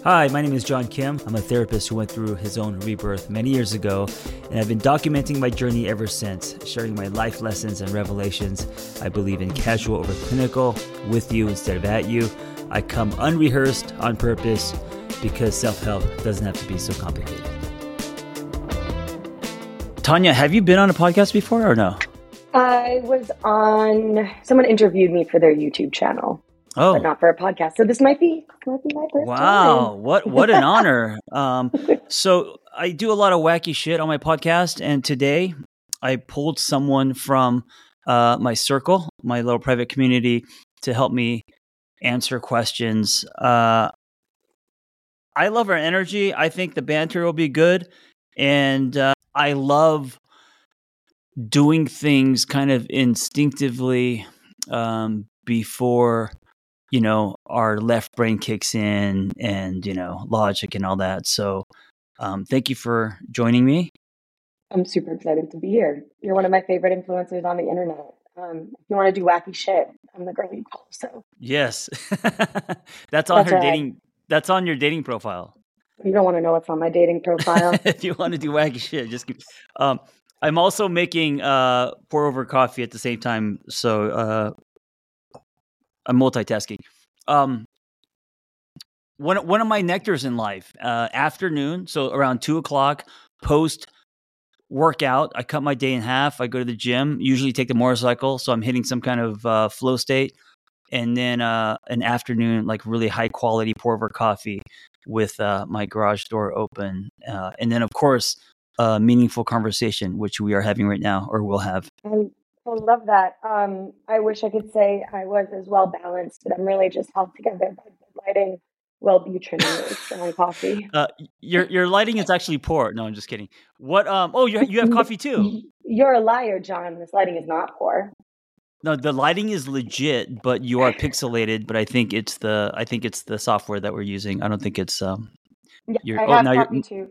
Hi, my name is John Kim. I'm a therapist who went through his own rebirth many years ago, and I've been documenting my journey ever since, sharing my life lessons and revelations. I believe in casual over clinical, with you instead of at you. I come unrehearsed on purpose because self-help doesn't have to be so complicated. Tanya, have you been on a podcast before or no? I was on, someone interviewed me for their YouTube channel. Oh, but not for a podcast. So this might be my first wow. time. What an honor. So I do a lot of wacky shit on my podcast. And today I pulled someone from my circle, my little private community, to help me answer questions. I love our energy. I think the banter will be good. And I love doing things kind of instinctively before our left brain kicks in and, logic and all that. So thank you for joining me. I'm super excited to be here. You're one of my favorite influencers on the internet. If you want to do wacky shit, I'm the girl you call. So yes, that's on her dating. That's on your dating profile. You don't want to know what's on my dating profile. If you want to do wacky shit, just keep. I'm also making pour over coffee at the same time. So I'm multitasking. One of my nectars in life, afternoon, so around 2:00, post workout, I cut my day in half. I go to the gym, usually take the motorcycle, so I'm hitting some kind of flow state, and then an afternoon, like really high quality pour over coffee with my garage door open, and then of course a meaningful conversation, which we are having right now, or will have. I love that. I wish I could say I was as well balanced, but I'm really just held together by the lighting, Wellbutrin, and strong coffee. Your lighting is actually poor. No, I'm just kidding. What? Oh, you have coffee too. You're a liar, John. This lighting is not poor. No, the lighting is legit, but you are pixelated. But I think it's the software that we're using. I don't think it's Yeah, I have coffee too.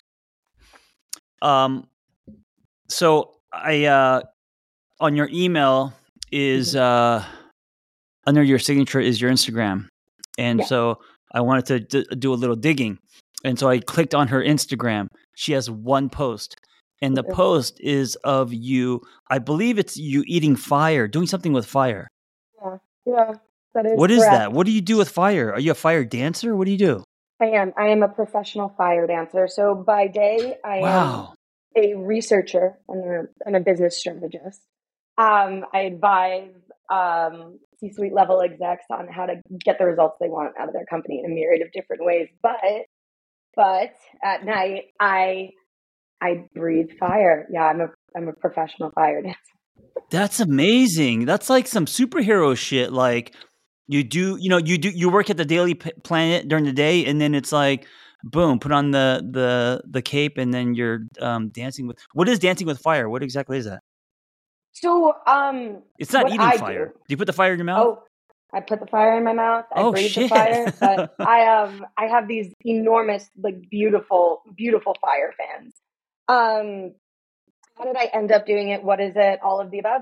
So I on your email is under your signature is your Instagram, and so I wanted to do a little digging, and so I clicked on her Instagram. She has one post, and the post is of you. I believe it's you eating fire, doing something with fire. Yeah, that is. What is that? What do you do with fire? Are you a fire dancer? What do you do? I am a professional fire dancer. So by day, I am a researcher and a business strategist. I advise C-suite level execs on how to get the results they want out of their company in a myriad of different ways. But at night, I breathe fire. Yeah, I'm a professional fire dancer. That's amazing. That's like some superhero shit. Like you work at the Daily Planet during the day, and then it's like, boom, put on the cape, and then you're dancing with. What is dancing with fire? What exactly is that? So, it's not eating fire. Do you put the fire in your mouth? Oh, I put the fire in my mouth. I breathe the fire. But I have these enormous, like beautiful, beautiful fire fans. How did I end up doing it? What is it? All of the above.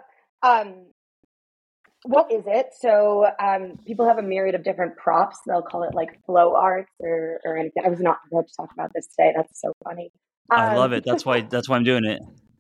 What is it? So, people have a myriad of different props. They'll call it like flow arts or anything. I was not prepared to talk about this today. That's so funny. I love it. That's why I'm doing it.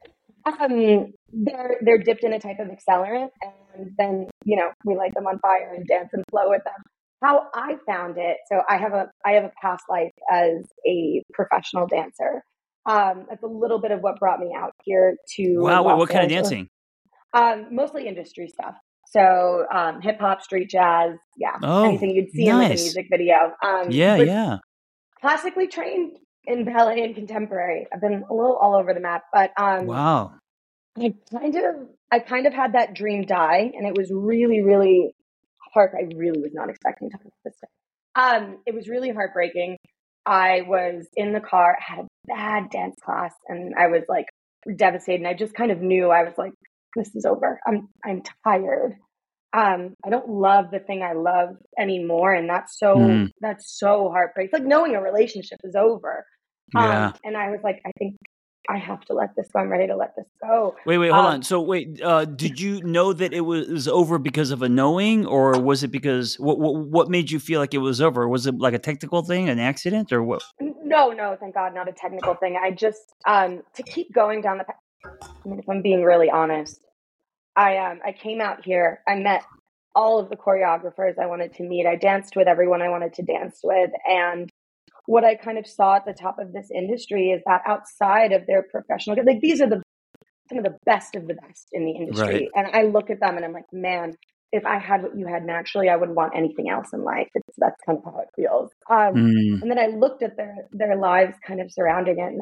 They're dipped in a type of accelerant, and then we light them on fire and dance and flow with them. How I found it, so I have a past life as a professional dancer. That's a little bit of what brought me out here to. Wow, wait, what kind of dancing? Mostly industry stuff. So hip hop, street jazz, anything you'd see in like a music video. Yeah. Classically trained in ballet and contemporary. I've been a little all over the map, but wow. I kind of had that dream die, and it was really, really hard. I really was not expecting to talk about this stuff. It was really heartbreaking. I was in the car, had a bad dance class, and I was like devastated. And I just kind of knew, I was like, this is over. I'm tired. I don't love the thing I love anymore, and that's so heartbreaking. It's like knowing a relationship is over. Yeah. And I was like, I think I have to let this go. I'm ready to let this go. Wait, hold on. So wait, did you know that it was over because of a knowing, or was it because what made you feel like it was over? Was it like a technical thing, an accident, or what? No, thank God, not a technical thing. I just to keep going down the path. I mean, if I'm being really honest, I came out here. I met all of the choreographers I wanted to meet. I danced with everyone I wanted to dance with, and what I kind of saw at the top of this industry is that outside of their professional, like these are some of the best of the best in the industry. Right. And I look at them and I'm like, man, if I had what you had naturally, I wouldn't want anything else in life. That's kind of how it feels. And then I looked at their lives kind of surrounding it, and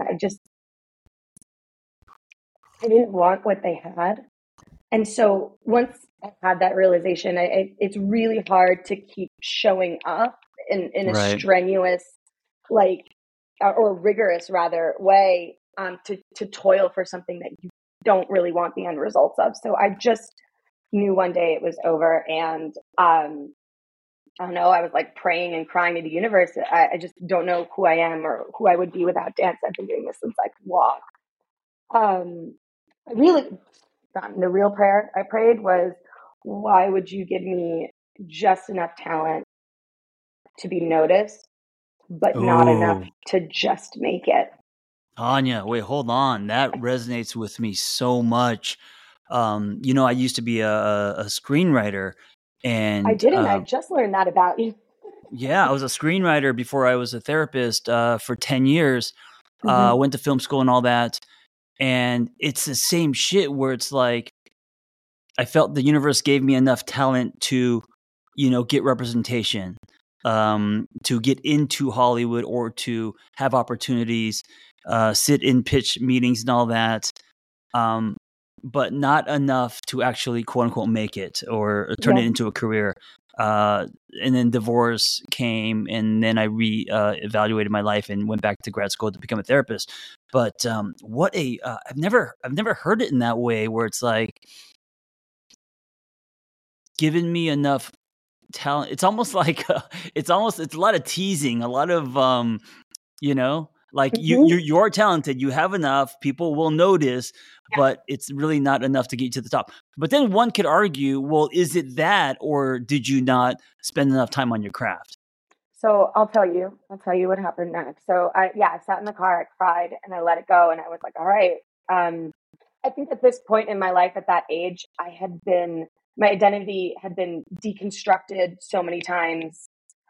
I didn't want what they had. And so once I had that realization, it's really hard to keep showing up in a Right. strenuous, like, or rigorous rather way, to toil for something that you don't really want the end results of. So I just knew one day it was over, and I don't know, I was like praying and crying to the universe. I just don't know who I am or who I would be without dance. I've been doing this since I could walk. I really, the real prayer I prayed was, why would you give me just enough talent to be noticed, but not enough to just make it? Anya, wait, hold on. That resonates with me so much. I used to be a screenwriter, and I didn't. I just learned that about you. Yeah, I was a screenwriter before I was a therapist for 10 years. Went to film school and all that. And it's the same shit where it's like, I felt the universe gave me enough talent to, get representation, to get into Hollywood or to have opportunities, sit in pitch meetings and all that. But not enough to actually quote unquote make it or turn it into a career. And then divorce came, and then I evaluated my life and went back to grad school to become a therapist. But I've never heard it in that way, where it's like given me enough talent. It's almost like it's a lot of teasing, a lot of like you're talented, you have enough, people will notice, but it's really not enough to get you to the top. But then one could argue, well, is it that, or did you not spend enough time on your craft? So I'll tell you what happened next. So I sat in the car, I cried, and I let it go. And I was like, all right. I think at this point in my life, at that age, my identity had been deconstructed so many times.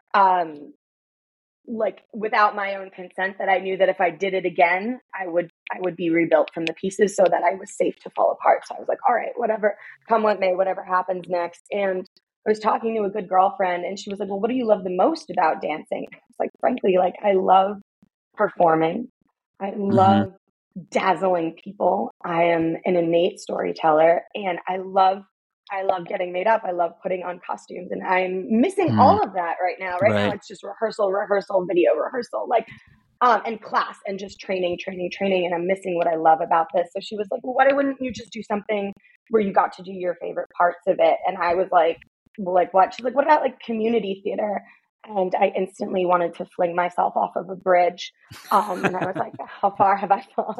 Like without my own consent, that I knew that if I did it again, I would be rebuilt from the pieces so that I was safe to fall apart. So I was like, all right, whatever, come what may, whatever happens next. And I was talking to a good girlfriend, and she was like, well, what do you love the most about dancing? I was like, frankly, like I love performing. I love dazzling people. I am an innate storyteller, and I love getting made up. I love putting on costumes, and I'm missing all of that right now. Right now, it's just rehearsal, video rehearsal, like, and class, and just training. And I'm missing what I love about this. So she was like, well, why wouldn't you just do something where you got to do your favorite parts of it? And I was like, well, like what? She's like, what about like community theater? And I instantly wanted to fling myself off of a bridge. And I was like, how far have I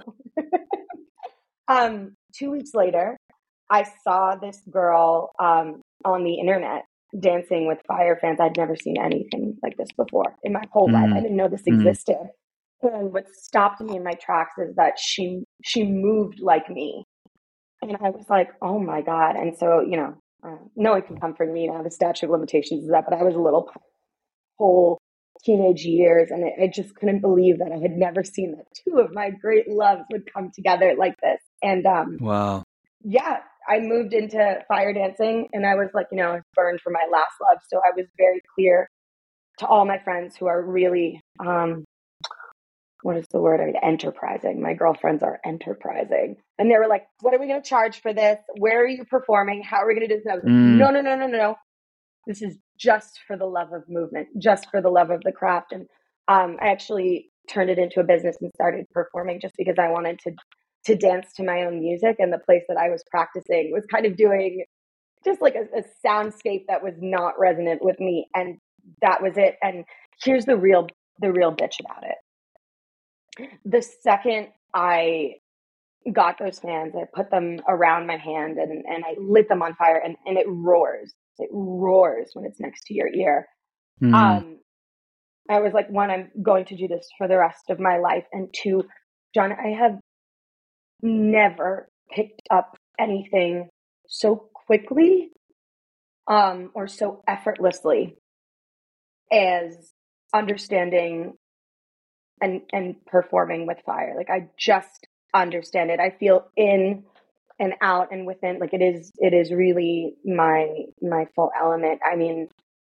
fallen? 2 weeks later, I saw this girl on the internet dancing with fire fans. I'd never seen anything like this before in my whole life. I didn't know this existed. And what stopped me in my tracks is that she moved like me. And I was like, oh my God. And so, no one can comfort me now. The statute of limitations is up, but I was a little whole teenage years, and I just couldn't believe that I had never seen that two of my great loves would come together like this. And wow. Yeah, I moved into fire dancing, and I was like, I was burned for my last love. So I was very clear to all my friends who are really, what is the word? Enterprising. My girlfriends are enterprising. And they were like, what are we going to charge for this? Where are you performing? How are we going to do this? And I was like, no. This is just for the love of movement, just for the love of the craft. And I actually turned it into a business and started performing just because I wanted to dance to my own music. And the place that I was practicing was kind of doing just like a soundscape that was not resonant with me. And that was it. And here's the real bitch about it. The second I got those fans. I put them around my hand and I lit them on fire, and it roars. It roars when it's next to your ear. Mm. I was like, one, I'm going to do this for the rest of my life. And two, John, I have never picked up anything so quickly or so effortlessly as understanding and performing with fire. Like, I just understand it. I feel in and out and within. Like, it is really my full element. I mean,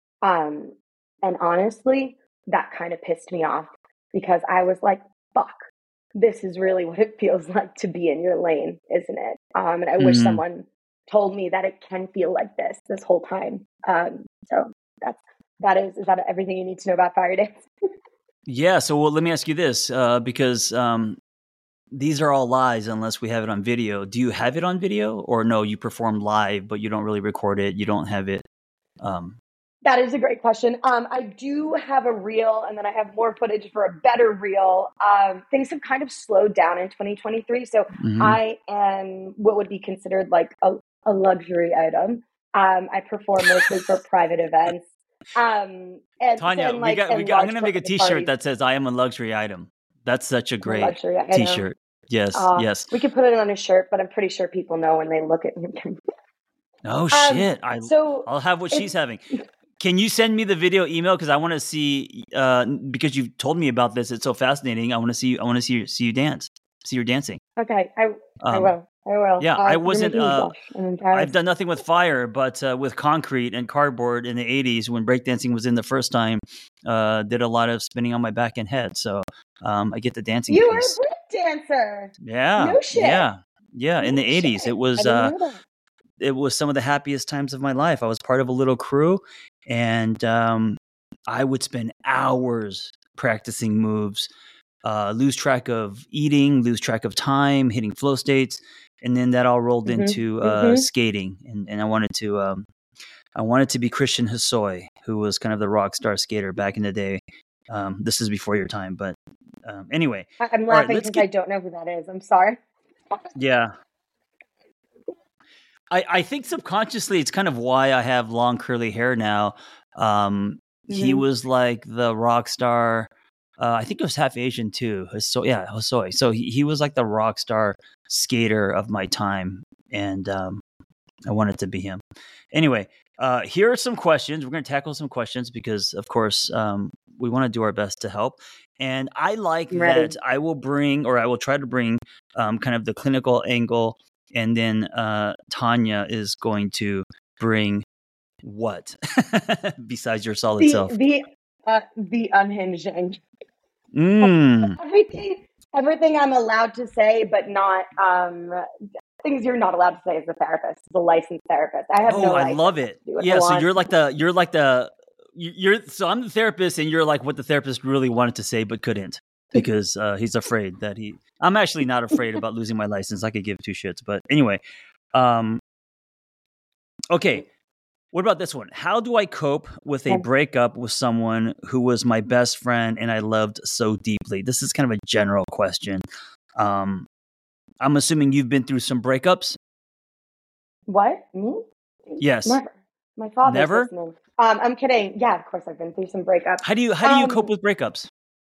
and honestly, that kind of pissed me off because I was like, fuck, this is really what it feels like to be in your lane, isn't it? And I wish someone told me that it can feel like this whole time. So is that everything you need to know about fire dance? Yeah. So, well, let me ask you this, because these are all lies unless we have it on video. Do you have it on video, or no? You perform live, but you don't really record it. You don't have it. That is a great question. I do have a reel, and then I have more footage for a better reel. Things have kind of slowed down in 2023, so I am what would be considered like a luxury item. I perform mostly for private events. And Tanya, I'm going to make a T-shirt that says "I am a luxury item." That's such a great T-shirt. Yes, yes. We could put it on a shirt, but I'm pretty sure people know when they look at me. Oh shit! I'll have what she's having. Can you send me the video email, because I want to see, because you've told me about this. It's so fascinating. I want to see you dance. See your dancing. Okay, I will. Yeah, I wasn't. I've done nothing with fire, but with concrete and cardboard in the '80s when breakdancing was in the first time. Did a lot of spinning on my back and head, so I get the dancing. You piece. Are a breakdancer. Yeah. No shit. Yeah. No in the '80s, shit. it was. It was some of the happiest times of my life. I was part of a little crew, and I would spend hours practicing moves, lose track of eating, lose track of time, hitting flow states, and then that all rolled into skating. And I wanted to be Christian Hosoi, who was kind of the rock star skater back in the day. This is before your time, but anyway. I'm laughing because I don't know who that is. I'm sorry. Yeah. I think subconsciously it's kind of why I have long curly hair now. He was like the rock star. I think it was half Asian too. Hosoi. So he was like the rock star skater of my time, and I wanted to be him. Anyway, here are some questions. We're going to tackle some questions because, of course, we want to do our best to help. And I like that I will try to bring kind of the clinical angle. And then Tanya is going to bring what besides your solid self? The unhinged angle. Everything I'm allowed to say, but not things you're not allowed to say as a therapist, as a licensed therapist. I have no. I love it. Yeah, so so I'm the therapist, and you're like what the therapist really wanted to say but couldn't. Because he's afraid that I'm actually not afraid about losing my license. I could give two shits. But anyway, okay. What about this one? How do I cope with a breakup with someone who was my best friend and I loved so deeply? This is kind of a general question. I'm assuming you've been through some breakups. What? Me? Yes. Never. My father's Never? listening. I'm kidding. Yeah, of course I've been through some breakups. How do you cope with breakups?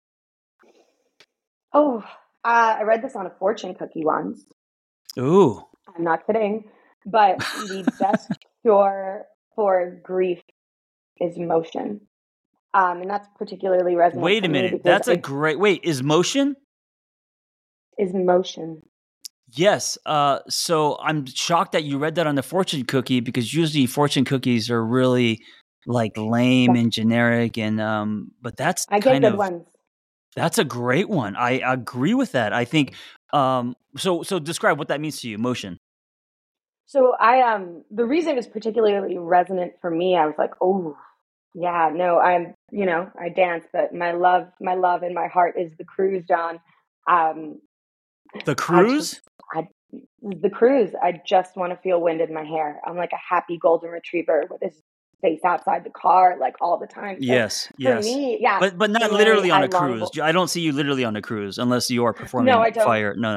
Oh, I read this on a fortune cookie once. Ooh. I'm not kidding. But the best cure for grief is motion. And that's particularly resonant. Wait a minute. That's a great... Wait, is motion? Is motion. Yes. So I'm shocked that you read that on the fortune cookie, because usually fortune cookies are really like lame and generic. And but that's I get good ones. That's a great one. I agree with that. I think, so describe what that means to you, motion. So the reason it was particularly resonant for me, I was like, oh, yeah, no, I dance, but my love in my heart is the cruise, John. The cruise? The cruise. I just want to feel wind in my hair. I'm like a happy golden retriever with his face outside the car, like all the time. So yes. For me, yeah. But not literally on a cruise. I don't see you literally on a cruise unless you are performing fire. No.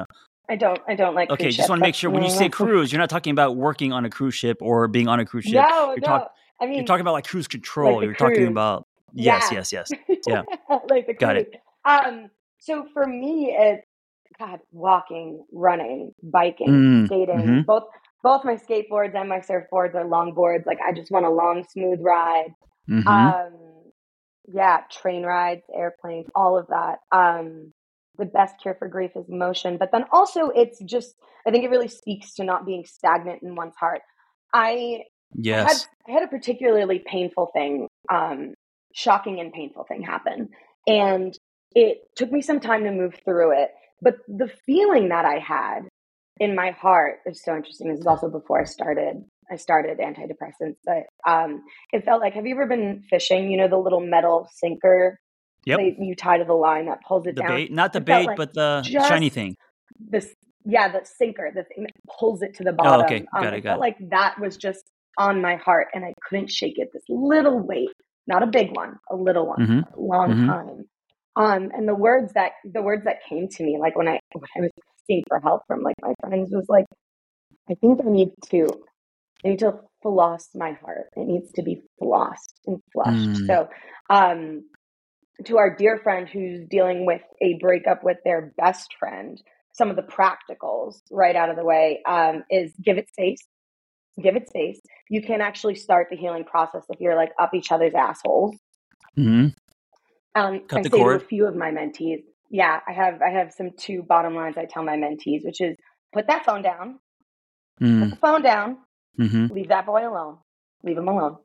I don't like Okay, cruise just ships. want to make sure when you say cruise, you're not talking about working on a cruise ship or being on a cruise ship. No, no. I You're mean, talking about like cruise like control. the You're talking cruise. about yes, Yeah. yes, yes. Yeah, Like the got it. cruise. So for me, it's God, walking, running, biking, Mm-hmm. skating, both my skateboards and my surfboards are longboards. Like I just want a long, smooth ride. Mm-hmm. Um, yeah, train rides, airplanes, all of that. The best cure for grief is motion, but then also it's just, I think it really speaks to not being stagnant in one's heart. I Yes. I had a particularly painful thing, shocking and painful thing happen, and it took me some time to move through it. But the feeling that I had in my heart is so interesting. This is also before I started antidepressants, but it felt like, have you ever been fishing? You know, the little metal sinker Yep. you tie to the line that pulls it The down. bait, not the It felt bait, like but the shiny just thing. this, yeah, the sinker, the thing that pulls it to the Oh, bottom. okay. Got it. It Got felt it. like that was just on my heart, and I couldn't shake it. This little weight, not a big one, a little one, Mm-hmm. a long Mm-hmm. time. And the words that came to me, like when I was asking for help from like my friends, was like, I think I need to floss my heart. It needs to be flossed and flushed. Mm. So, to our dear friend who's dealing with a breakup with their best friend, some of the practicals right out of the way is give it space. Give it space. You can actually start the healing process if you're like up each other's assholes. Mm-hmm. I Cut the say to a cord. few of my mentees, yeah, I have some two bottom lines I tell my mentees, which is put that phone down, put the phone down, Mm-hmm. leave that boy alone, leave him alone.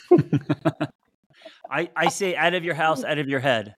I say out of your house, out of your head.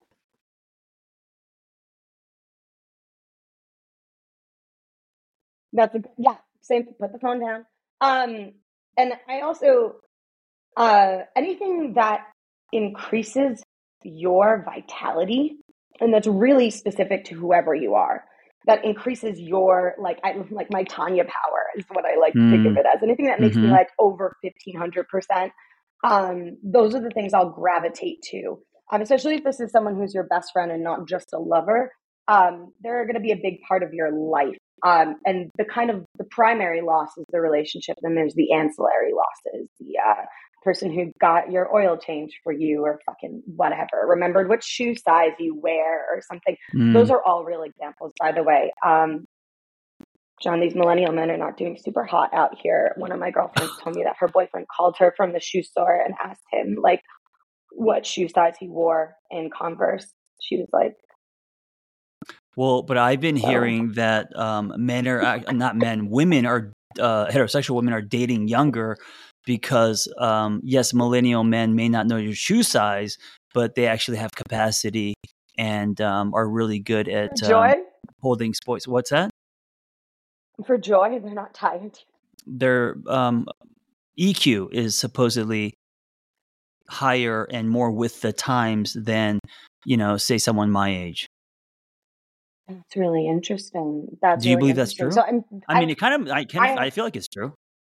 That's yeah, same. Put the phone down. And I also anything that increases your vitality, and that's really specific to whoever you are. That increases your like my Tanya power is what I like to think of it as. Anything that makes me Mm-hmm. like over 1,500%. Those are the things I'll gravitate to. Especially if this is someone who's your best friend and not just a lover. They're going to be a big part of your life. And the primary loss is the relationship. Then there's the ancillary losses, the person who got your oil changed for you or fucking whatever, remembered what shoe size you wear or something. Those are all real examples, by the way. John, these millennial men are not doing super hot out here. One of my girlfriends told me that her boyfriend called her from the shoe store and asked him like what shoe size he wore in Converse. She was like, well, but I've been hearing that men are not men, women are heterosexual women are dating younger because yes, millennial men may not know your shoe size, but they actually have capacity and are really good at joy. holding sports. What's that? For joy, they're not tired. Their EQ is supposedly higher and more with the times than, say someone my age. That's really interesting. That's Do you really believe that's interesting. true? So I feel like it's true.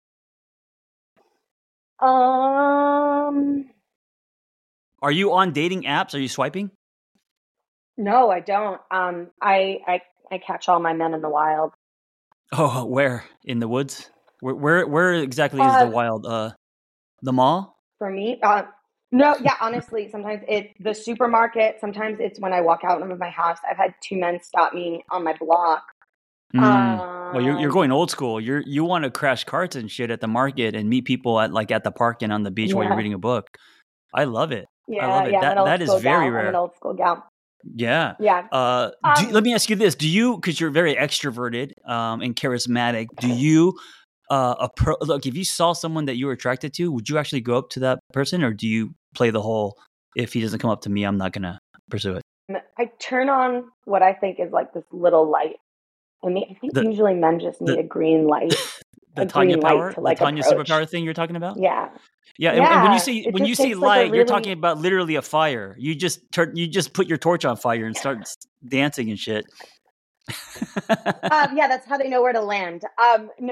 Are you on dating apps? Are you swiping? No, I don't. I catch all my men in the wild. Oh, where? In the woods? Where exactly is the wild? The mall? For me, no, yeah, honestly, sometimes it's the supermarket. Sometimes it's when I walk out of my house. I've had two men stop me on my block. Well, you're going old school. You want to crash carts and shit at the market and meet people at the park and on the beach while you're reading a book. I love it. I love it. Yeah, That is very rare. I'm an old school gal. Yeah. Yeah. Let me ask you this: because you're very extroverted and charismatic, do you look, if you saw someone that you were attracted to, would you actually go up to that person, or do you play the whole if he doesn't come up to me, I'm not gonna pursue it? I turn on what I think is like this little light. I think usually men just need a green light. The Tanya power, to like the Tanya approach. superpower thing you're talking about. Yeah. Yeah, and when you say light, you're talking about literally a fire. You just put your torch on fire and start dancing and shit. Yeah, that's how they know where to land. No,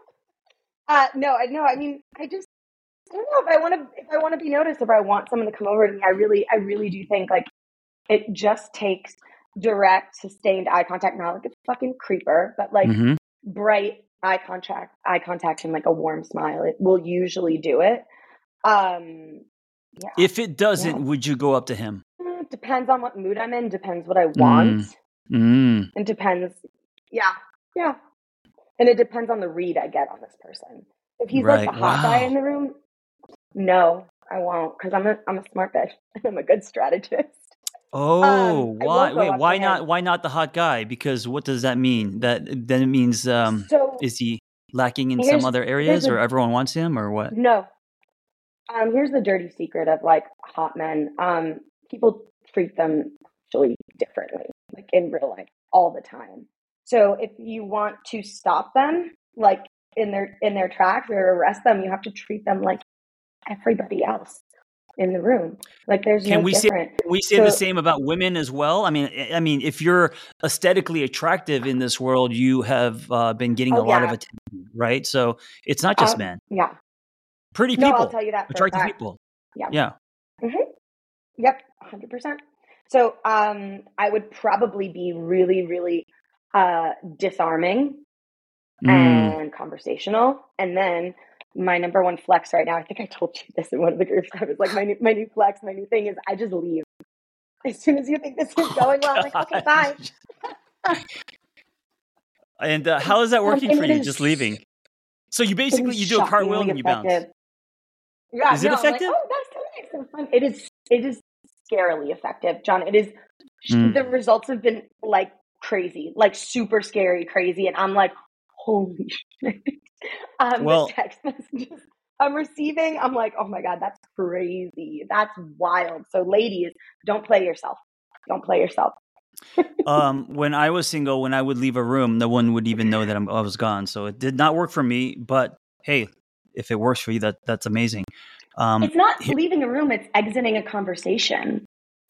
I mean, I don't know if I want to be noticed, if I want someone to come over to me. I really do think like it just takes direct, sustained eye contact, not like a fucking creeper, but like Mm-hmm. bright eye contact and like a warm smile. It will usually do it. Yeah. If it doesn't, Yeah. would you go up to him? Depends on what mood I'm in, depends what I want. And depends. Yeah. Yeah. And it depends on the read I get on this person. If he's like the hot guy in the room, no, I won't, because I'm a smart bitch and I'm a good strategist. Oh, why? Wait, why him. not? Why not the hot guy? Because what does that mean? That then it means is he lacking in some other areas, or everyone wants him, or what? No. Here's the dirty secret of like hot men. People treat them actually differently, like in real life, all the time. So if you want to stop them, like in their tracks or arrest them, you have to treat them like everybody else in the room. Like there's no different. Can we say the same about women as well? I mean, if you're aesthetically attractive in this world, you have been getting a lot of attention, right? So it's not just men. Yeah. Pretty people. No, I'll tell you that. Attractive people. Yeah. Yeah. Mm-hmm. Yep. 100%. So I would probably be really, really disarming and conversational. And then my number one flex right now, I think I told you this in one of the groups. I was like, my new flex, my new thing is I just leave. As soon as you think this is going well, I'm like, okay, bye. And how is that working for you, just leaving? So you basically, you do a cartwheel and you bounce. Yeah, is it effective? Like, oh, that's so fun. It is scarily effective, John. It is. The results have been like crazy, like super scary, crazy. And I'm like, holy shit. The text messages I'm receiving, I'm like, oh my God, that's crazy. That's wild. So ladies, don't play yourself. Don't play yourself. When I was single, when I would leave a room, no one would even know that I was gone. So it did not work for me. But hey, if it works for you, that's amazing. It's not leaving a room; it's exiting a conversation.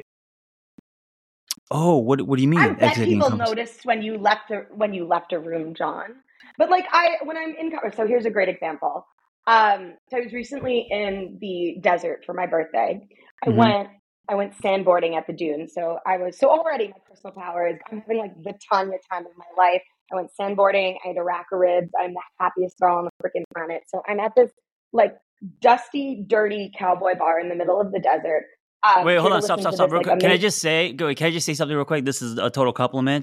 Oh, what do you mean? I bet people noticed when you left a room, John. But like when I'm in, so here's a great example. So I was recently in the desert for my birthday. I went sandboarding at the dunes. So already my personal power is I'm having like the Tanya time of my life. I went sandboarding. I had a rack of ribs. I'm the happiest girl on the freaking planet. So I'm at this like dusty, dirty cowboy bar in the middle of the desert. Wait, hold on, stop real quick. Can I just say something real quick? This is a total compliment.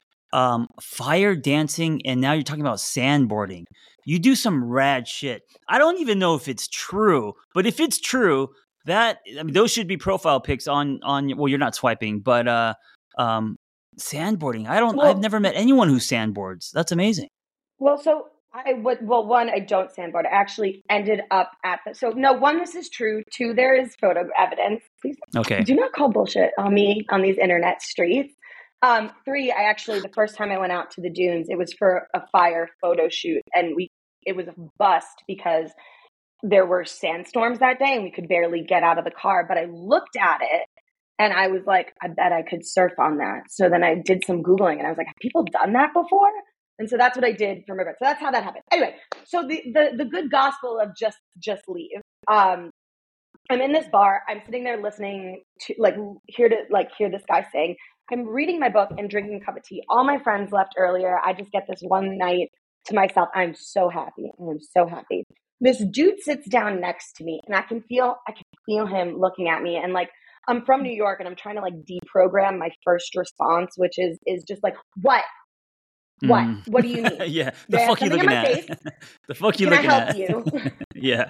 Fire dancing, and now you're talking about sandboarding. You do some rad shit. I don't even know if it's true, but if it's true, those should be profile pics on. Well, you're not swiping, but sandboarding. I've never met anyone who sandboards. That's amazing. Well, so I don't sandboard. I actually ended up at this is true. 2, there is photo evidence. Please do not call bullshit on me on these internet streets. 3, the first time I went out to the dunes, it was for a fire photo shoot, and it was a bust because there were sandstorms that day and we could barely get out of the car. But I looked at it and I was like, I bet I could surf on that. So then I did some Googling and I was like, have people done that before? And so that's what I did for my birthday. So that's how that happened. Anyway, so the good gospel of just leave. I'm in this bar. I'm sitting there listening to hear this guy sing. I'm reading my book and drinking a cup of tea. All my friends left earlier. I just get this one night to myself. I'm so happy. I'm so happy. This dude sits down next to me and I can feel him looking at me. And like, I'm from New York and I'm trying to like deprogram my first response, which is just like, what? What do you need? Yeah. The fuck you looking at? The fuck you looking at? Can I help you? Yeah.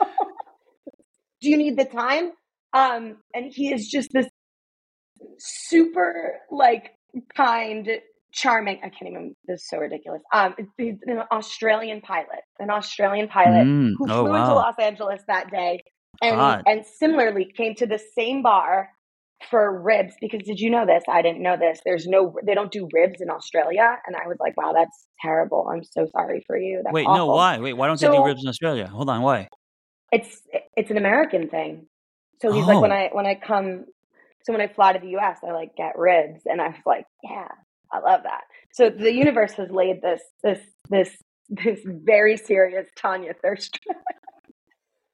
Do you need the time? And he is just this super like kind, charming. I can't even. This is so ridiculous. He's an Australian pilot who flew into Los Angeles that day, and similarly came to the same bar for ribs. Because did you know this? I didn't know this. They don't do ribs in Australia, and I was like, wow, that's terrible. I'm so sorry for you. That's awful. No, why? Why don't they do ribs in Australia? Hold on, why? It's an American thing. So he's like, when I fly to the US, I like get ribs, and I was like, yeah, I love that. So the universe has laid this very serious Tanya thirst trap.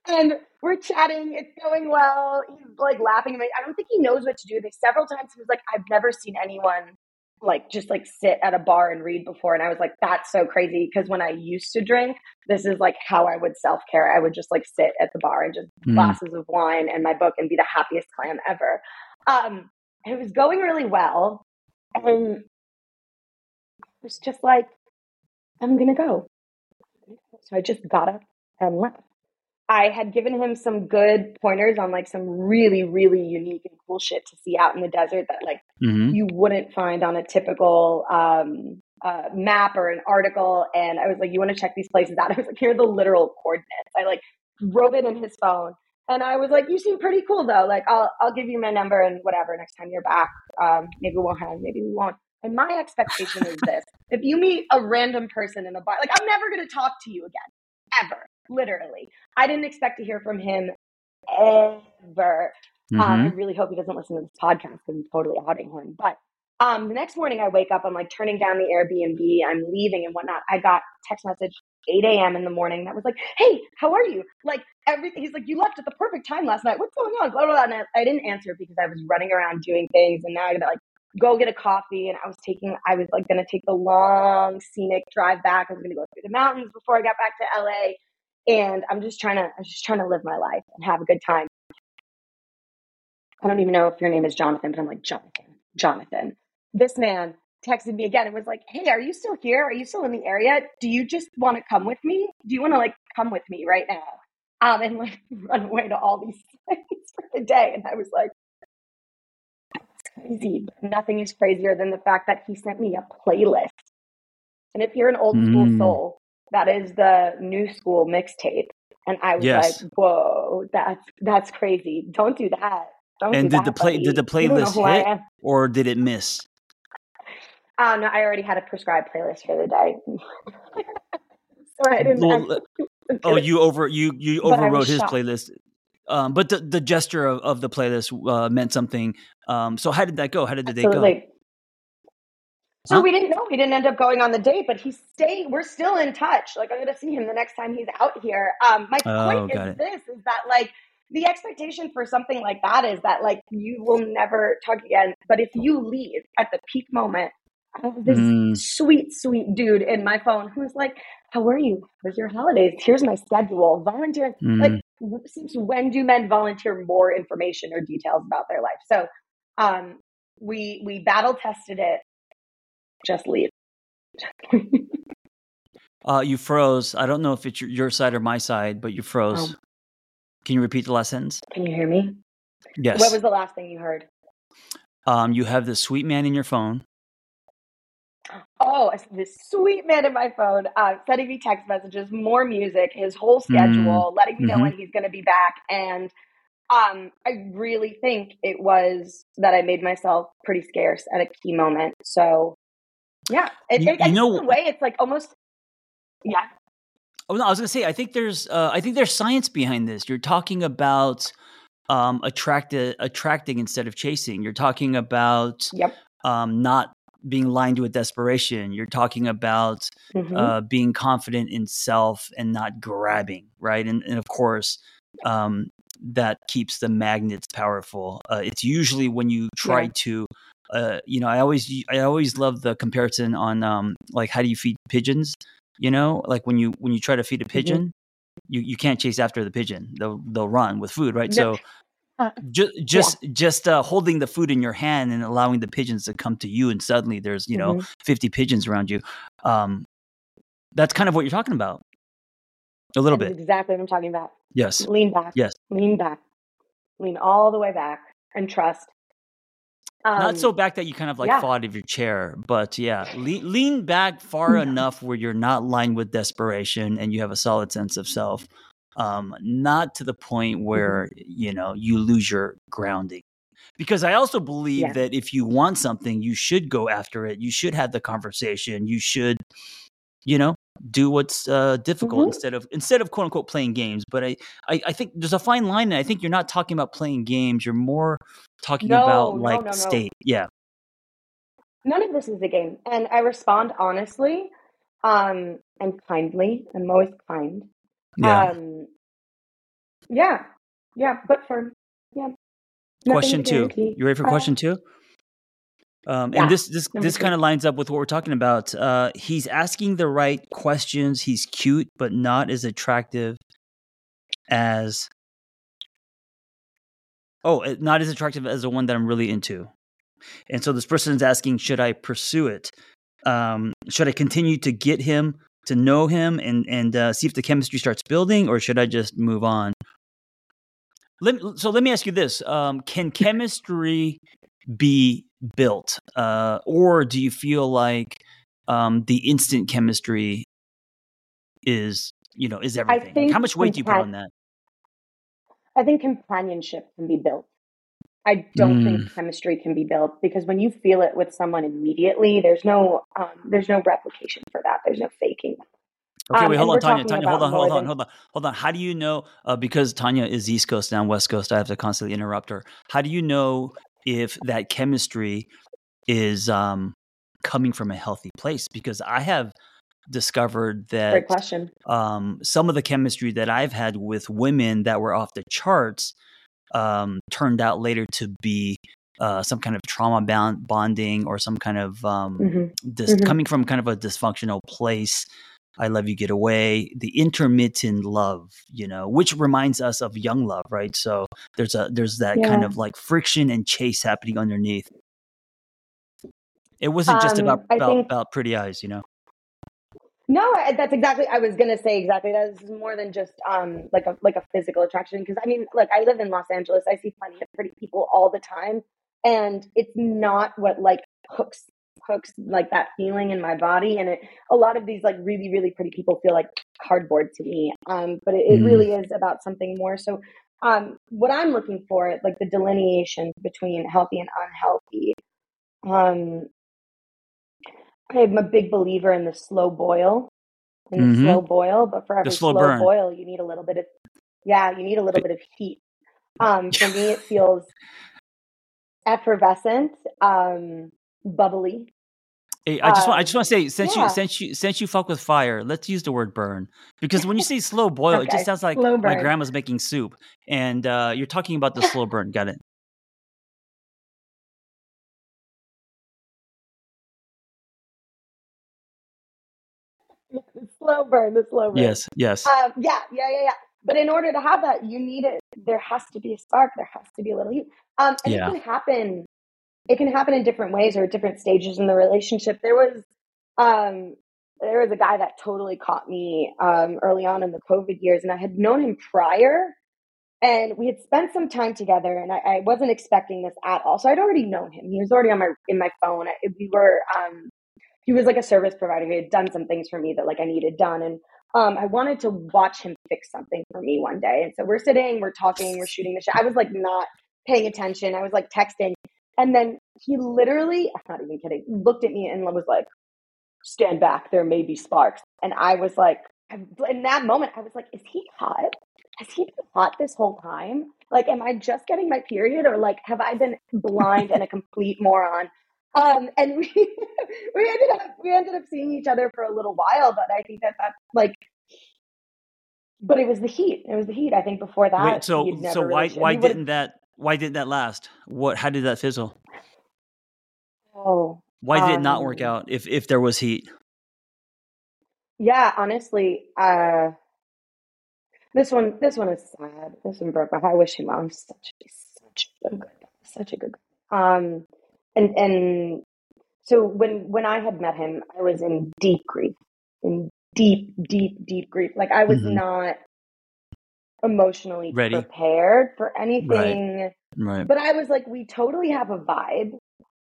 And we're chatting. It's going well. He's like laughing at me. I don't think he knows what to do. There's several times he was like, I've never seen anyone like just like sit at a bar and read before. And I was like, that's so crazy. Because when I used to drink, this is like how I would self-care. I would just like sit at the bar and just glasses of wine and my book and be the happiest clam ever. It was going really well. And it was just like, I'm going to go. So I just got up and left. I had given him some good pointers on like some really, really unique and cool shit to see out in the desert that like you wouldn't find on a typical map or an article. And I was like, you want to check these places out? I was like, here are the literal coordinates. I like wrote it in his phone. And I was like, you seem pretty cool though. Like I'll give you my number and whatever next time you're back. Maybe we'll hang, maybe we won't. And my expectation is this. If you meet a random person in a bar, like I'm never going to talk to you again, ever. Literally. I didn't expect to hear from him ever. I really hope he doesn't listen to this podcast because I'm totally outing him. But the next morning I wake up, I'm like turning down the Airbnb, I'm leaving and whatnot. I got text message 8 a.m. in the morning that was like, hey, how are you? Like everything. He's like, you left at the perfect time last night. What's going on? Blah, blah, blah. And I didn't answer because I was running around doing things. And now I gotta like go get a coffee. And I was like going to take the long scenic drive back. I was going to go through the mountains before I got back to LA. And I'm just trying to live my life and have a good time. I don't even know if your name is Jonathan, but I'm like, Jonathan. This man texted me again and was like, hey, are you still here? Are you still in the area? Do you just want to come with me? Do you want to like come with me right now? And like run away to all these things for the day. And I was like, that's crazy. But nothing is crazier than the fact that he sent me a playlist. And if you're an old school soul, that is the new school mixtape. And I was like, whoa, that's crazy. Don't do that. Did the playlist hit or did it miss? No, I already had a prescribed playlist for the day. So I didn't you overwrote his playlist. But the gesture of the playlist meant something. So how did that go? How did the date go? So we didn't know. We didn't end up going on the date, but we're still in touch. Like I'm going to see him the next time he's out here. My point is that like the expectation for something like that is that like you will never talk again. But if you leave at the peak moment, I have this sweet, sweet dude in my phone who's like, how are you? How's your holidays? Here's my schedule. Volunteering. Like since when do men volunteer more information or details about their life? So we battle tested it. Just leave. You froze. I don't know if it's your side or my side, but you froze. Can you repeat the last sentence? Can you hear me? Yes. What was the last thing you heard? You have this sweet man in your phone. Oh, this sweet man in my phone, sending me text messages, more music, his whole schedule, letting me know when he's going to be back. And I really think it was that I made myself pretty scarce at a key moment. So yeah, in a way, it's like almost, yeah. Oh no, I was going to say, I think there's science behind this. You're talking about attracting instead of chasing. You're talking about not being lined with desperation. You're talking about being confident in self and not grabbing, right? And of course, that keeps the magnets powerful. It's usually when you try to. I always love the comparison on like how do you feed pigeons? Like when you try to feed a pigeon, you can't chase after the pigeon. They'll run with food, right? So just holding the food in your hand and allowing the pigeons to come to you, and suddenly there's 50 pigeons around you. That's kind of what you're talking about. A little bit. Exactly what I'm talking about. Yes. Lean back. Yes. Lean back. Lean all the way back and trust. Not so back that you kind of like fall out of your chair, but lean back far enough where you're not lined with desperation and you have a solid sense of self. Not to the point where, you lose your grounding. Because I also believe that if you want something, you should go after it. You should have the conversation. You should, do what's difficult instead of quote unquote playing games. But I think there's a fine line, and I think you're not talking about playing games. You're more talking about state. Yeah. None of this is a game, and I respond honestly, and kindly. I'm always kind. Yeah. Yeah. But for, yeah, nothing Question is a two. guarantee. You ready for question two? And Yeah. Number this two. kind of lines up with what we're talking about. He's asking the right questions. He's cute, but not as attractive as not as attractive as the one that I'm really into. And so this person is asking, should I pursue it? Should I continue to get him to know him and see if the chemistry starts building, or should I just move on? Let me ask you this: can chemistry be built, or do you feel like the instant chemistry is I everything? Like, how think much weight do you put on that? I think companionship can be built. I don't think Mm. chemistry can be built because when you feel it with someone immediately, there's no replication for that. There's no faking. Okay, wait, hold And on, we're Tanya. talking Tanya, about more than hold on. How do you know? Because Tanya is East Coast now, West Coast. I have to constantly interrupt her. How do you know if that chemistry is coming from a healthy place? Because I have discovered great that question. some of the chemistry that I've had with women that were off the charts turned out later to be some kind of trauma bonding or some kind of coming from kind of a dysfunctional place. I love you, get away. The intermittent love, which reminds us of young love, right? So there's that kind Yeah. of like friction and chase happening underneath. It wasn't just about I think about pretty eyes, no, that's exactly. I was gonna say exactly that. This is more than just like a physical attraction. Because I mean, look, I live in Los Angeles. I see plenty of pretty people all the time, and it's not what like hooks like that feeling in my body. And a lot of these like really really pretty people feel like cardboard to me. But it Mm. really is about something more. So, what I'm looking for, like the delineation between healthy and unhealthy. I'm a big believer in the slow boil, Mm-hmm. but for The every slow slow burn. boil, you need a little bit of, you need a little bit of heat. For me, it feels effervescent, bubbly. Hey, I just want to say, Yeah. since you fuck with fire, let's use the word burn, because when you say slow boil, it just Okay. sounds like Slow my burn. grandma's making soup, and you're talking about the slow burn. Got it? The slow burn, the slow burn. Yes, yes, Yeah. But in order to have that, you need it. There has to be a spark. There has to be a little heat. And it yeah. can happen. It can happen in different ways or at different stages in the relationship. Um, there was a guy that totally caught me early on in the COVID years, and I had known him prior, and we had spent some time together, and I wasn't expecting this at all. So I'd already known him. He was already in my phone. He was like a service provider. He had done some things for me that like I needed done, and I wanted to watch him fix something for me one day. And so we're sitting, we're talking, we're shooting the shit. I was like not paying attention. I was like texting, and then he literally, I'm not even kidding, looked at me and was like, "Stand back. There may be sparks." And I was like, in that moment, I was like, "Is he hot? Has he been hot this whole time? Like, am I just getting my period, or like, have I been blind and a complete moron?" And we ended up seeing each other for a little while, but I think that's like, but it was the heat. It was the heat. I think before Wait, that, he had so never really. why didn't that last? How did that fizzle? Oh, Why did it not work out if there was heat? yeah. Honestly, this one is sad. This one broke my heart. I wish him well. I'm such a good guy. And so when I had met him, I was in deep grief, in deep grief. Like I was Mm-hmm. not emotionally Ready? prepared for Right, anything, right. but I was like, we totally have a vibe.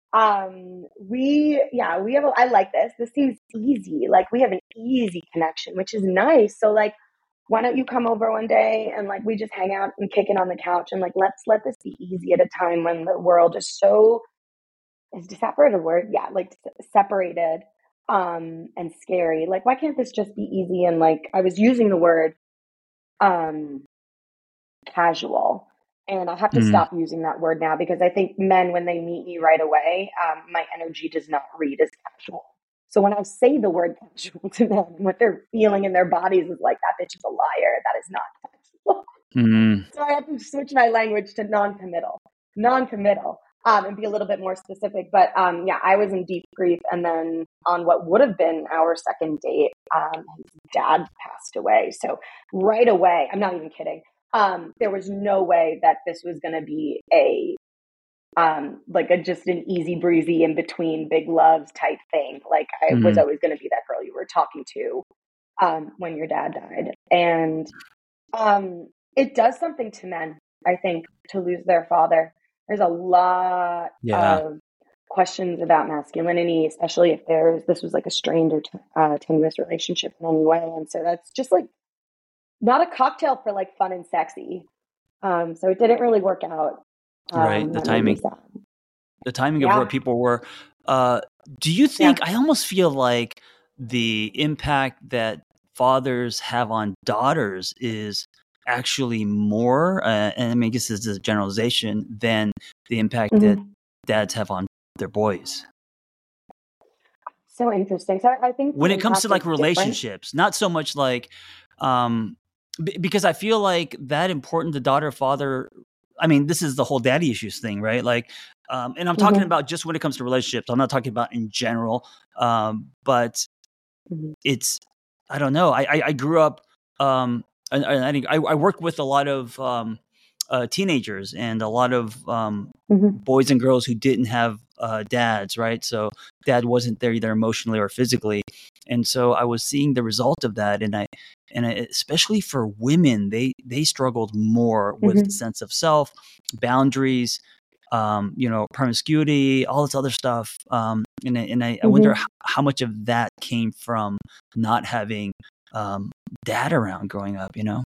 We have I like this. This seems easy. Like we have an easy connection, which is nice. So like, why don't you come over one day and like we just hang out and kick it on the couch and like let's let this be easy at a time when the world is so is separated a word? Yeah, like separated and scary. Like why can't this just be easy and like I was using the word um casual. And I have to Mm. stop using that word now because I think men, when they meet me right away, my energy does not read as casual. So when I say the word casual to men, what they're feeling in their bodies is like, that bitch is a liar. That is not casual. Mm, So I have to switch my language to non-committal, and be a little bit more specific. But yeah, I was in deep grief, and then on what would have been our second date, his dad passed away. So right away, I'm not even kidding. There was no way that this was going to be a like a just an easy breezy in between big loves type thing. Like I was mm, always going to be that girl you were talking to when your dad died, and it does something to men, I think, to lose their father. There's a lot yeah. of questions about masculinity, especially if this was like a strained or tenuous relationship in any way. And so that's just like not a cocktail for like fun and sexy. So it didn't really work out. Right. The That made me timing. sad. The timing of where Yeah. people were. Uh, do you Yeah. think? I almost feel like the impact that fathers have on daughters is actually more, and I mean, I guess this is a generalization, than the impact that Hmm. dads have on their boys. So interesting. So I think When the it comes to impact is like different. relationships, not so much like, um, because I feel like that important to daughter father. I mean, this is the whole daddy issues thing, right? Like, and I'm talking Hmm. about just when it comes to relationships. I'm not talking about in general. But Hmm. it's, I don't know. I grew up, I worked with a lot of teenagers and a lot of Hmm. boys and girls who didn't have dads, right? So dad wasn't there either emotionally or physically, and so I was seeing the result of that, especially for women, they struggled more with Hmm. sense of self, boundaries, promiscuity, all this other stuff. I wonder Hmm. how much of that came from not having um, dad around growing up.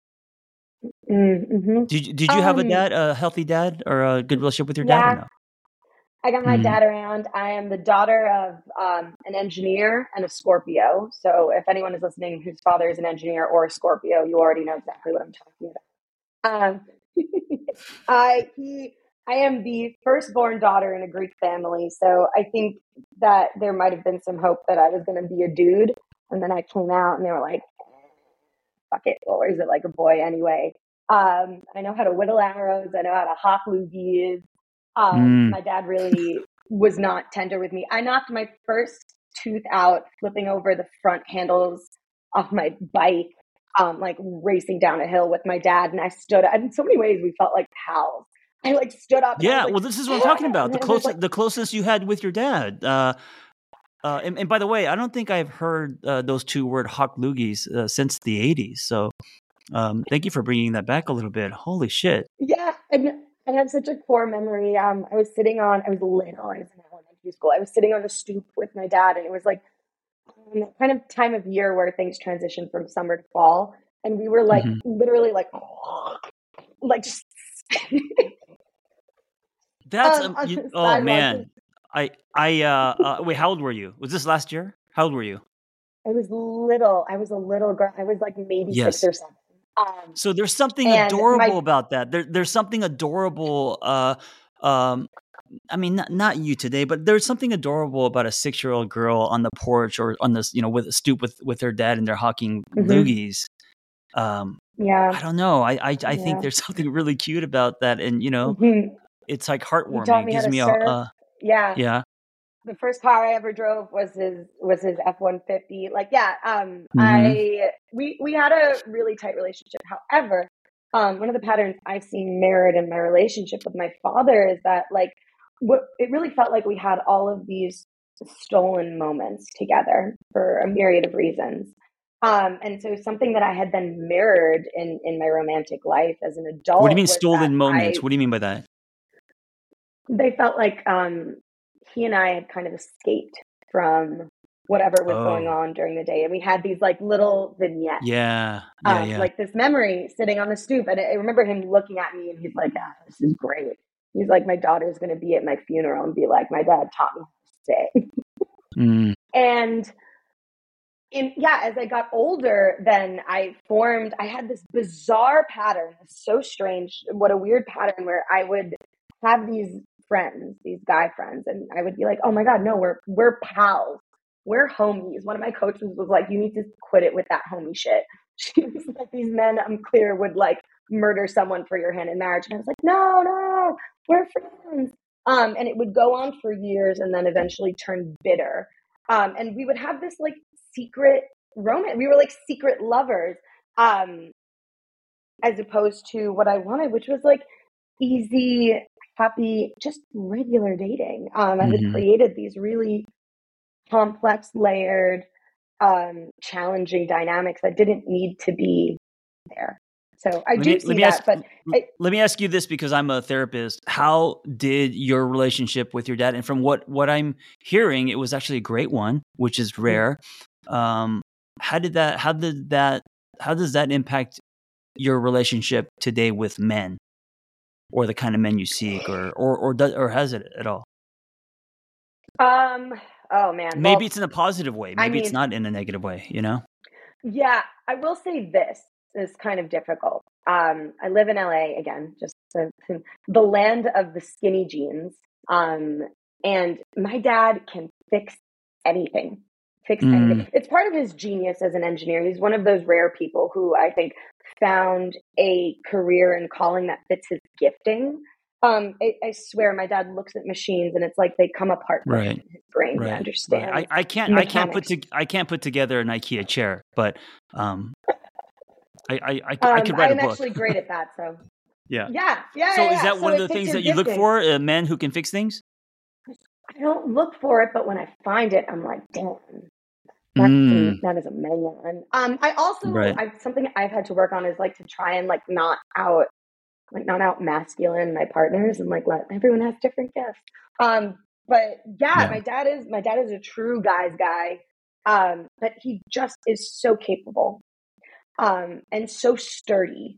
Hmm. Did you have a healthy dad, or a good relationship with your dad, or Yeah, no? I got my Mm. dad around. I am the daughter of an engineer and a Scorpio. So if anyone is listening whose father is an engineer or a Scorpio, you already know exactly what I'm talking about. I he I am the firstborn daughter in a Greek family, so I think that there might have been some hope that I was going to be a dude, and then I came out and they were like, "Fuck it, well, is it like a boy anyway?" I know how to whittle arrows. I know how to hawk loogies. Mm. My dad really was not tender with me. I knocked my first tooth out flipping over the front handles off my bike, like racing down a hill with my dad. And I stood up. In so many ways, we felt like pals. I like stood up and I was Yeah, like, well, this is what I'm talking about. and it was like, The closest you had with your dad. And by the way, I don't think I've heard those two word hawk loogies since the '80s. So thank you for bringing that back a little bit. Holy shit! yeah. And I have such a core memory. I was I was little, I was in elementary school. I was sitting on the stoop with my dad, and it was like that kind of time of year where things transition from summer to fall. And we were like Hmm. literally like just That's on the oh sidewalk. Just, man, wait. How old were you? Was this last year? How old were you? I was little. I was a little girl. I was like maybe six Yes. or seven. Um, So there's something and adorable my about that. There's something adorable. Um, I mean, not you today, but there's something adorable about a 6-year-old girl on the porch or on this, with a stoop with her dad and they're hawking Mhm. loogies. Um, Yeah, I don't know. I think yeah. there's something really cute about that, and Hmm. it's like He heartwarming. taught It me how gives to me surf. Yeah, yeah. the first car I ever drove was his F-150. Like, yeah, Hmm. we had a really tight relationship. However, one of the patterns I've seen mirrored in my relationship with my father is that like what it really felt like we had all of these stolen moments together for a myriad of reasons. And so something that I had then mirrored in my romantic life as an What do you adult mean was that stolen moments? What do you mean by that? they felt like he and I had kind of escaped from whatever was going Oh, on during the day. And we had these like little vignettes, yeah, yeah, yeah. like this memory sitting on the stoop. And I remember him looking at me and he's like, ah, this is great. He's like, my daughter's going to be at my funeral and be like, my dad taught me how to stay. Mm. And yeah, as I got older, then I had this bizarre pattern, so strange, what a weird pattern where I would have these friends, these guy friends, and I would be like, oh my God, no, we're pals. We're homies. One of my coaches was like, you need to quit it with that homie shit. She was like, these men, I'm clear, would like murder someone for your hand in marriage. And I was like, no, we're friends. And it would go on for years and then eventually turn bitter. And we would have this like secret romance. We were like secret lovers, as opposed to what I wanted, which was like easy, happy, just regular dating. I had created these really complex, layered, challenging dynamics that didn't need to be there. So I do see that. But let me ask you this, because I'm a therapist. How did your relationship with your dad? And from what I'm hearing, it was actually a great one, which is rare. How does that impact your relationship today with men, or the kind of men you seek, or has it at all? Oh man. Maybe it's in a positive way. Maybe it's not in a negative way, you know? Yeah, I will say this is kind of difficult. I live in LA again, just the land of the skinny jeans. And my dad can fix anything. It's part of his genius as an engineer. He's one of those rare people who I think found a career and calling that fits his gifting. I swear, my dad looks at machines and it's like they come apart in his brain. Right. He understands. Right. I can't put together an IKEA chair, but I could write a book. I'm actually great at that. So yeah. So is that one of the things that you look for? A man who can fix things? I don't look for it, but when I find it, I'm like, damn. That is a man. I also something I've had to work on is like to try and like not out masculine my partners and like let everyone have different gifts. But my dad is a true guy's guy. But he just is so capable, and so sturdy.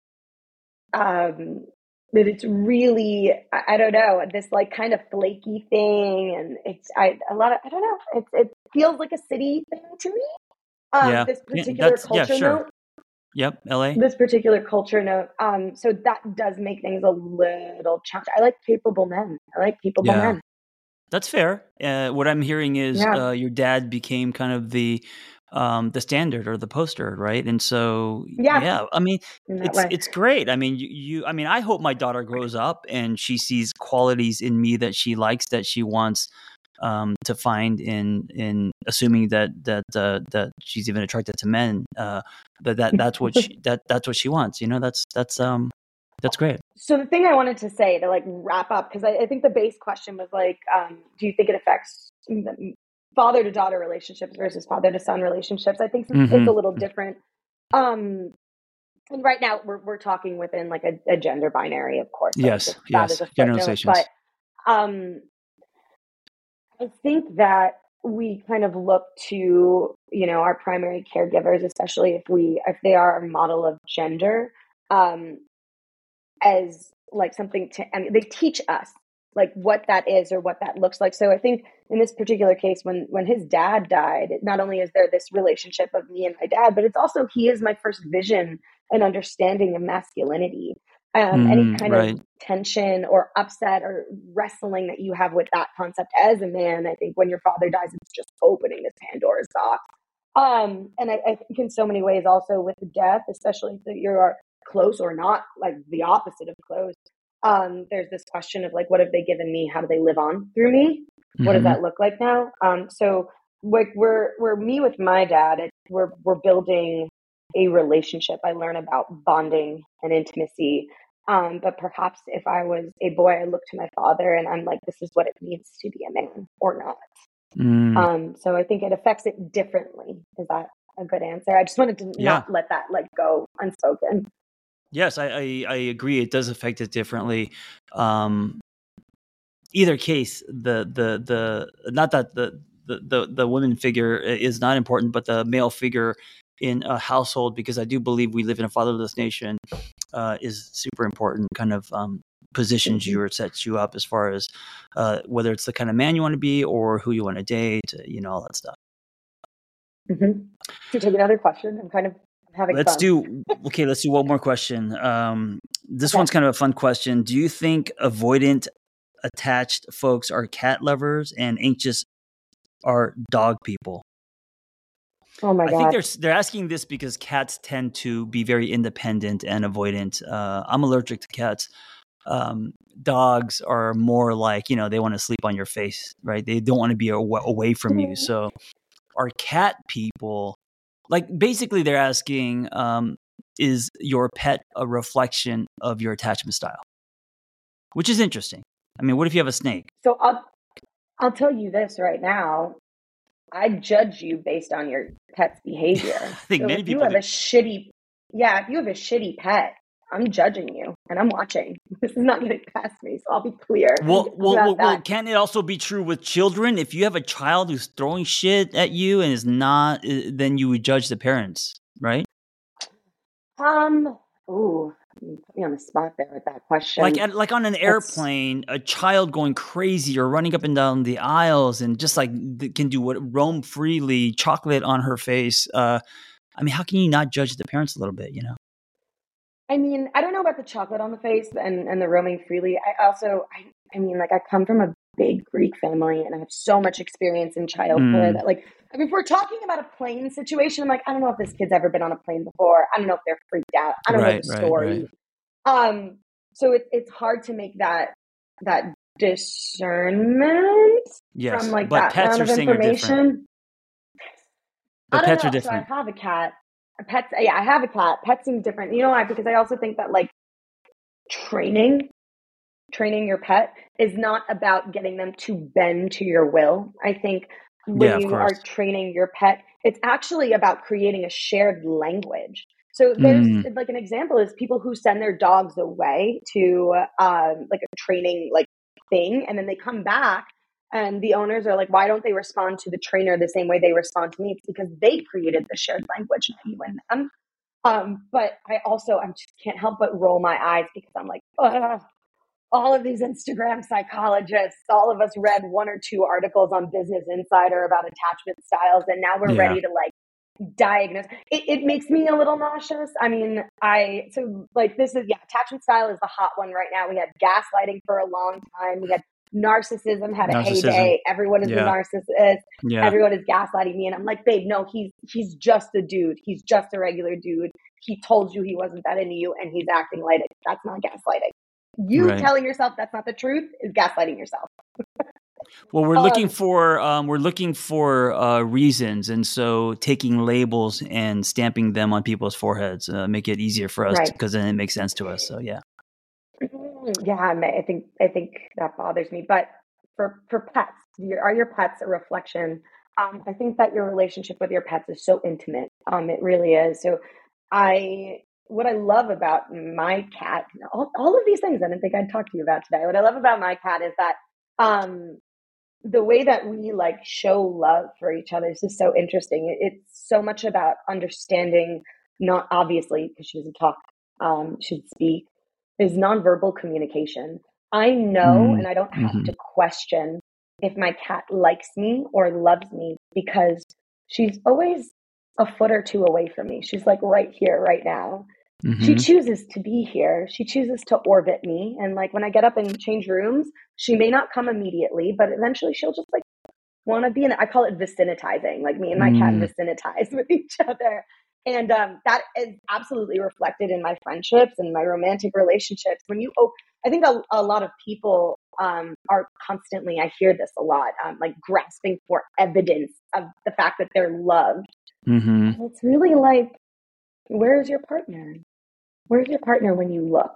That it's really, I don't know, this like kind of flaky thing, and I don't know, it feels like a city thing to me. This particular culture note. Yep, LA. This particular culture note. So that does make things a little challenging. I like capable men. Men. That's fair. What I'm hearing is your dad became kind of the standard or the poster, right? And so, I mean, it's great. I mean, I mean, I hope my daughter grows up and she sees qualities in me that she likes, that she wants to find in assuming that she's even attracted to men. That's what that's what she wants. You know, that's great. So the thing I wanted to say to like wrap up, because I think the base question was like, do you think it affects father to daughter relationships versus father to son relationships? I think it's a little different. And right now we're talking within like a gender binary, of course. Yes. Generalizations. But I think that we kind of look to, our primary caregivers, especially if they are a model of gender, as like something they teach us like what that is or what that looks like. So I think in this particular case, when his dad died, not only is there this relationship of me and my dad, but it's also, he is my first vision and understanding of masculinity. Any kind of tension or upset or wrestling that you have with that concept as a man, I think when your father dies, it's just opening this Pandora's box. And I think in so many ways also with death, especially if you're close or not, like the opposite of close, there's this question of like, what have they given me? How do they live on through me? What does that look like now? So like we're me with my dad, we're building a relationship. I learn about bonding and intimacy. But perhaps if I was a boy, I look to my father and I'm like, this is what it means to be a man or not. So I think it affects it differently. Is that a good answer? I just wanted to not let that like go unspoken. Yes, I agree. It does affect it differently. Either case, the not that the woman figure is not important, but the male figure in a household, because I do believe we live in a fatherless nation, is super important. Kind of positions you or sets you up as far as whether it's the kind of man you want to be or who you want to date, all that stuff. Should we take another question? I'm kind of having fun. Let's do one more question. This one's kind of a fun question. Do you think avoidant attached folks are cat lovers and anxious are dog people? Oh my I think God. they're asking this because cats tend to be very independent and avoidant. I'm allergic to cats. Dogs are more like, they want to sleep on your face, right? They don't want to be away from you. So are cat people, like, basically they're asking, is your pet a reflection of your attachment style? Which is interesting. I mean, what if you have a snake? So I'll tell you this right now. I judge you based on your pet's behavior. I think So many if you people have do. a shitty pet, I'm judging you and I'm watching. This is not getting past me, so I'll be clear about that. Can it also be true with children? If you have a child who's throwing shit at you and is not, then you would judge the parents, right? Ooh, you put me on the spot there with that question. Like on an airplane, a child going crazy or running up and down the aisles and just like can do roam freely, chocolate on her face. I mean, how can you not judge the parents a little bit? I mean, I don't know about the chocolate on the face and the roaming freely. I mean, like I come from a big Greek family and I have so much experience in childcare that like, I mean, if we're talking about a plane situation, I'm like, I don't know if this kid's ever been on a plane before. I don't know if they're freaked out. I don't know the story. So it's hard to make that discernment Yes, from like but that pets amount are of saying are different. information. I But don't pets are know. So I different. have a cat. I have a cat. Pets seem different. You know why? Because I also think that like training your pet is not about getting them to bend to your will. I think when Yeah, of you course. are training your pet, it's actually about creating a shared language. So there's like an example is people who send their dogs away to like a training like thing, and then they come back and the owners are like, why don't they respond to the trainer the same way they respond to me? It's because they created the shared language, not you and them. But I just can't help but roll my eyes because I'm like, ugh, all of these Instagram psychologists, all of us read one or two articles on Business Insider about attachment styles, and now we're ready to like diagnose. It makes me a little nauseous. I mean, attachment style is the hot one right now. We had gaslighting for a long time. We had narcissism had a heyday. Everyone is a narcissist. Yeah. Everyone is gaslighting me, and I'm like, babe, no, he's just a dude. He's just a regular dude. He told you he wasn't that into you, and he's acting like it. That's not gaslighting. You telling yourself that's not the truth is gaslighting yourself. Well, we're looking for reasons, and so taking labels and stamping them on people's foreheads make it easier for us because then it makes sense to us. So yeah. Yeah, I think that bothers me. But for pets, are your pets a reflection? I think that your relationship with your pets is so intimate. It really is. So what I love about my cat, all of these things I didn't think I'd talk to you about today. What I love about my cat is that the way that we like show love for each other is just so interesting. It's so much about understanding, not obviously because she doesn't talk, she doesn't speak, is nonverbal communication. I know, and I don't have to question if my cat likes me or loves me because she's always a foot or two away from me. She's like right here, right now. She chooses to be here. She chooses to orbit me. And like when I get up and change rooms, she may not come immediately, but eventually she'll just like want to be in it. I call it vicinitizing. Like me and my cat vicinitize with each other. And that is absolutely reflected in my friendships and my romantic relationships. I think a lot of people are constantly, I hear this a lot, like grasping for evidence of the fact that they're loved. And it's really like, where's your partner? Where's your partner when you look?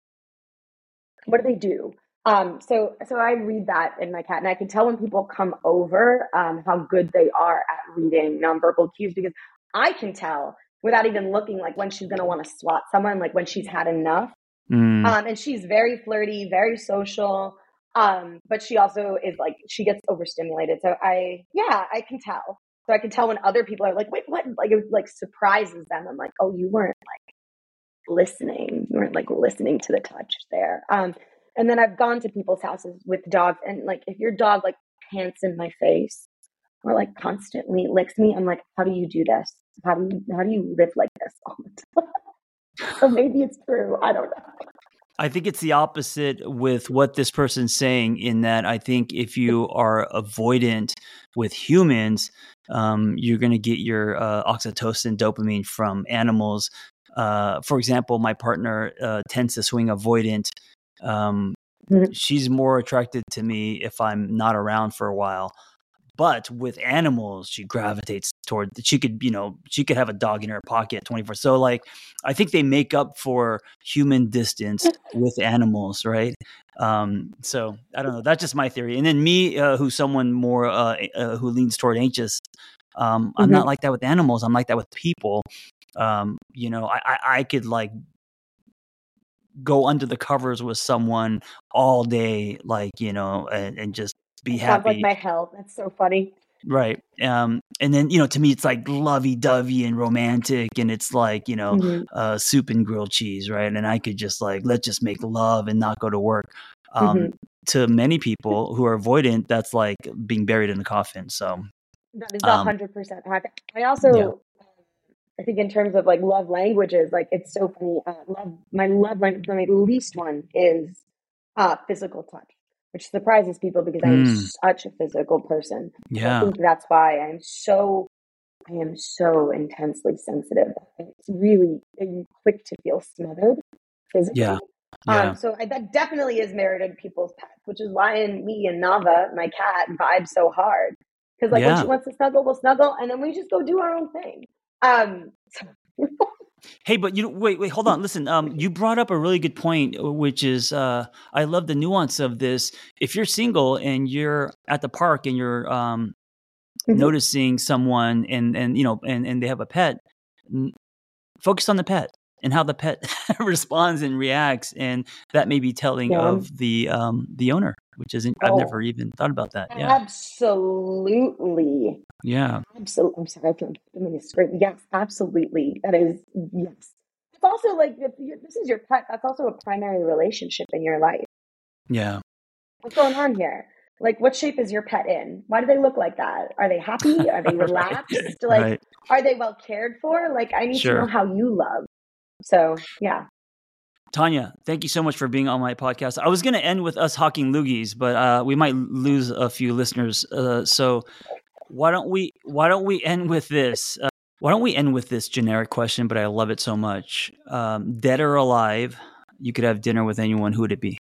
What do they do? So I read that in my cat, and I can tell when people come over how good they are at reading nonverbal cues because I can tell without even looking, like when she's going to want to swat someone, like when she's had enough. And she's very flirty, very social, but she also is like she gets overstimulated. So I can tell. So I can tell when other people are like, wait, what? Like it like surprises them. I'm like, oh, you weren't like listening. You weren't like listening to the touch there. And then I've gone to people's houses with dogs, and like if your dog like pants in my face or like constantly licks me, I'm like, how do you do this? How do you live like this all the time? So maybe it's true. I don't know. I think it's the opposite with what this person's saying, in that I think if you are avoidant with humans, you're going to get your oxytocin, dopamine from animals. For example, my partner tends to swing avoidant. She's more attracted to me if I'm not around for a while. But with animals, she gravitates toward. She could have a dog in her pocket 24. So like, I think they make up for human distance with animals, right? So I don't know. That's just my theory. And then me, who's someone more who leans toward anxious. I'm not like that with animals. I'm like that with people. I could like go under the covers with someone all day, like, and just be happy. Sounds like my hell. That's so funny. Right. And then, to me, it's like lovey-dovey and romantic, and it's like, soup and grilled cheese, right? And I could just like, let's just make love and not go to work. To many people who are avoidant, that's like being buried in a coffin. So that is 100% happy. I also, I think in terms of like love languages, like it's so funny. My love language, my least one is physical touch, which surprises people because I am such a physical person. Yeah. I think that's why I am so intensely sensitive. It's really quick to feel smothered physically. Yeah. So that definitely is merited people's pets, which is why me and Nava, my cat, vibe so hard. Because like when she wants to snuggle, we'll snuggle, and then we just go do our own thing. Hey, but wait, hold on. Listen, you brought up a really good point, which is, I love the nuance of this. If you're single and you're at the park and you're noticing someone and they have a pet, focus on the pet and how the pet responds and reacts, and that may be telling of the owner, which isn't. I've never even thought about that. Yeah, absolutely. Yeah, absolutely. I'm sorry, I'm going to scream. Yes, absolutely. That is yes. It's also like if this is your pet. That's also a primary relationship in your life. Yeah. What's going on here? Like, what shape is your pet in? Why do they look like that? Are they happy? Are they relaxed? Like, are they well cared for? Like, I need to know how you love. So, yeah. Tanya, thank you so much for being on my podcast. I was going to end with us hawking loogies, but we might lose a few listeners. So why don't we end with this? Why don't we end with this generic question, but I love it so much. Dead or alive, you could have dinner with anyone. Who would it be?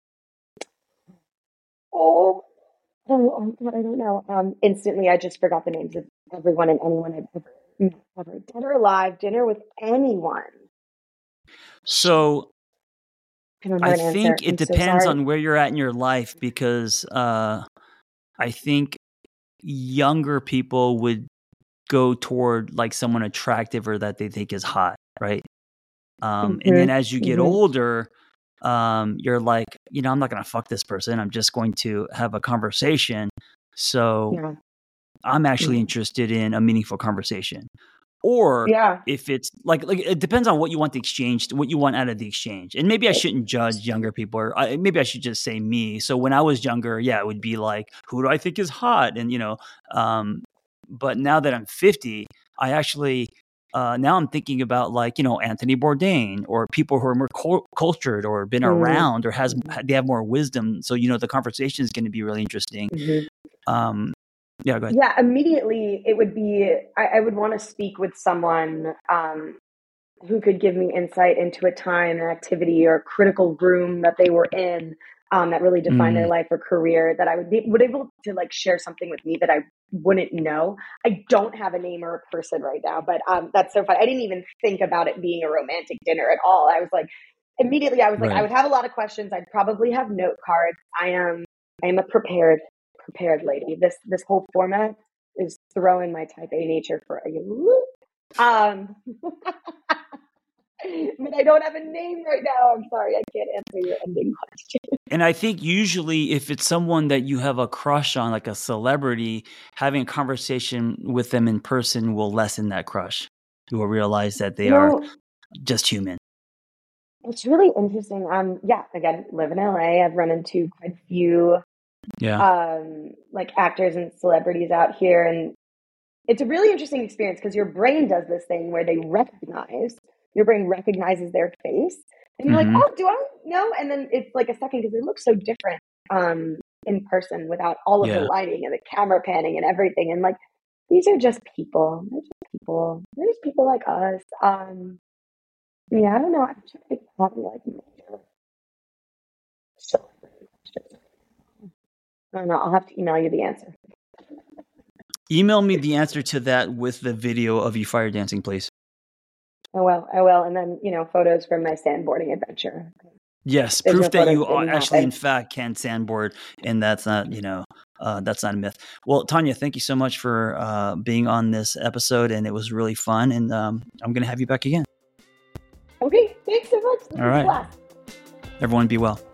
I don't know. Instantly, I just forgot the names of everyone and anyone I've ever met. Dead or alive, dinner with anyone. So I think it depends on where you're at in your life, because I think younger people would go toward like someone attractive or that they think is hot, right? And then as you get older, you're like, I'm not going to fuck this person. I'm just going to have a conversation. So I'm actually interested in a meaningful conversation. Or if it's like it depends on what you want the exchange, what you want out of the exchange. And maybe I shouldn't judge younger people, or maybe I should just say me. So when I was younger, it would be like, who do I think is hot? And, but now that I'm 50, I actually, now I'm thinking about like, Anthony Bourdain, or people who are more cultured or been around, or they have more wisdom. So, the conversation is going to be really interesting. Yeah, go ahead. Yeah, immediately it would be, I would want to speak with someone who could give me insight into a time, an activity, or a critical room that they were in that really defined their life or career, that I would be able to like share something with me that I wouldn't know. I don't have a name or a person right now, but that's so funny. I didn't even think about it being a romantic dinner at all. I was like, immediately I was like, I would have a lot of questions. I'd probably have note cards. I am a prepared lady. This whole format is throwing my type A nature for you. But I don't have a name right now. I'm sorry, I can't answer your ending question. And I think usually if it's someone that you have a crush on, like a celebrity, having a conversation with them in person will lessen that crush. You will realize that they are just human. It's really interesting. Again, live in LA. I've run into quite a few like actors and celebrities out here, and it's a really interesting experience because your brain does this thing where your brain recognizes their face, And you're like, oh, do I know? And then it's like a second because it looks so different in person without all of the lighting and the camera panning and everything. And like, these are just people. They're just people. They're just people like us. Yeah, I don't know. I'm sure they have like major. So I don't know. I'll have to email you the answer. Email me the answer to that with the video of you fire dancing, please. Oh, well, I will. And then, photos from my sandboarding adventure. Yes, There's proof no that you photos actually, in happen. fact, can sandboard, and that's not, that's not a myth. Well, Tanya, thank you so much for being on this episode, and it was really fun, and I'm going to have you back again. Okay, thanks so much. This All right. was a blast. Everyone be well.